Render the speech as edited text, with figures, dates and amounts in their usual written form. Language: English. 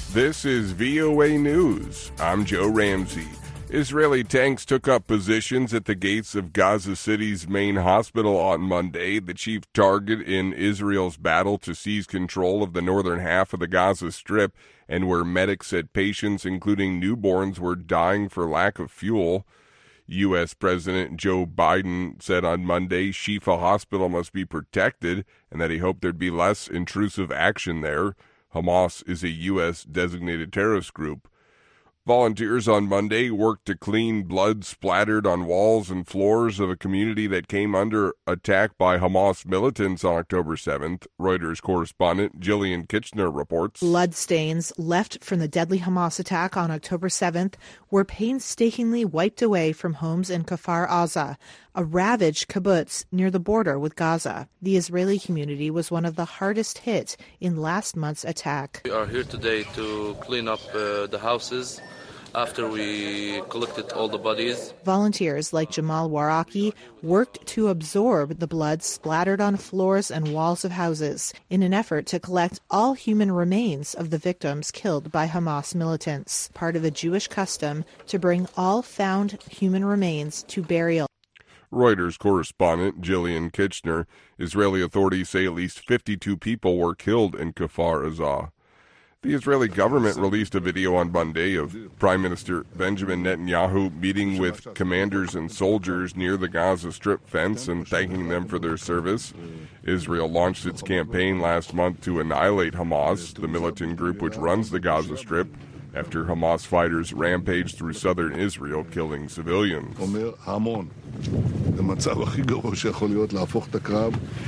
This is VOA News. I'm Joe Ramsey. Israeli tanks took up positions at the gates of Gaza City's main hospital on Monday, the chief target in Israel's battle to seize control of the northern half of the Gaza Strip, and where medics said patients, including newborns, were dying for lack of fuel. U.S. President Joe Biden said on Monday Shifa Hospital must be protected and that he hoped there'd be less intrusive action there. Hamas is a U.S. designated terrorist group. Volunteers on Monday worked to clean blood splattered on walls and floors of a community that came under attack by Hamas militants on October 7th. Reuters correspondent Jillian Kitchener reports. Bloodstains left from the deadly Hamas attack on October 7th were painstakingly wiped away from homes in Kfar Aza, a ravaged kibbutz near the border with Gaza. The Israeli community was one of the hardest hit in last month's attack. We are here today to clean up the houses after we collected all the bodies. Volunteers like Jamal Waraki worked to absorb the blood splattered on floors and walls of houses in an effort to collect all human remains of the victims killed by Hamas militants, part of a Jewish custom to bring all found human remains to burial. Reuters correspondent Jillian Kitchener. Israeli authorities say at least 52 people were killed in Kfar Aza. The Israeli government released a video on Monday of Prime Minister Benjamin Netanyahu meeting with commanders and soldiers near the Gaza Strip fence and thanking them for their service. Israel launched its campaign last month to annihilate Hamas, the militant group which runs the Gaza Strip, after Hamas fighters rampaged through southern Israel, killing civilians.